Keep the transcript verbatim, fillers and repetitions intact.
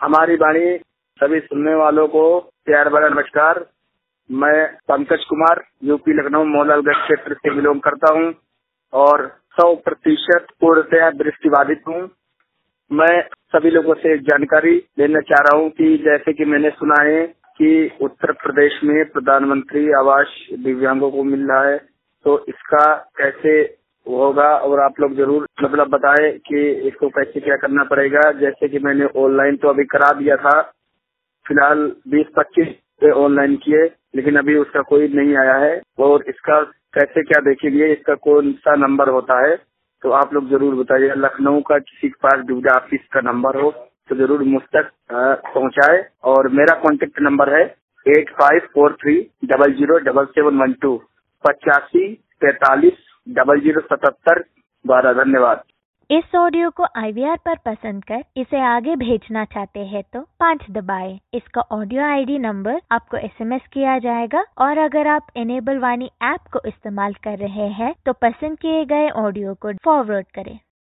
हमारी वाणी सभी सुनने वालों को प्यार भरा नमस्कार। मैं पंकज कुमार यूपी लखनऊ मौलालगंज क्षेत्र से बिलोंग करता हूं और सौ प्रतिशत पूर्णतया दृष्टिबाधित हूं। मैं सभी लोगों से एक जानकारी लेना चाह रहा हूं कि जैसे कि मैंने सुना है कि उत्तर प्रदेश में प्रधानमंत्री आवास दिव्यांगों को मिल रहा है, तो इसका कैसे होगा और आप लोग जरूर मतलब बताएं कि इसको कैसे क्या करना पड़ेगा। जैसे कि मैंने ऑनलाइन तो अभी करा दिया था, फिलहाल बीस पच्चीस पे ऑनलाइन किए, लेकिन अभी उसका कोई नहीं आया है। और इसका कैसे क्या देखेंगे, इसका कौन सा नंबर होता है तो आप लोग जरूर बताइए। लखनऊ का किसी के पास दुविधा ऑफिस का नंबर हो तो जरूर मुझ तक पहुंचाए। और मेरा कॉन्टेक्ट नंबर है eight five four three double zero double seven one two पचासी तैतालीस डबल जीरो सतहत्तर बारह। धन्यवाद। इस ऑडियो को आई वी आर पर पसंद कर इसे आगे भेजना चाहते हैं तो पाँच दबाएं। इसका ऑडियो आई डी नंबर आपको एस एम एस किया जाएगा और अगर आप इनेबल वाणी ऐप को इस्तेमाल कर रहे हैं तो पसंद किए गए ऑडियो को फॉरवर्ड करें।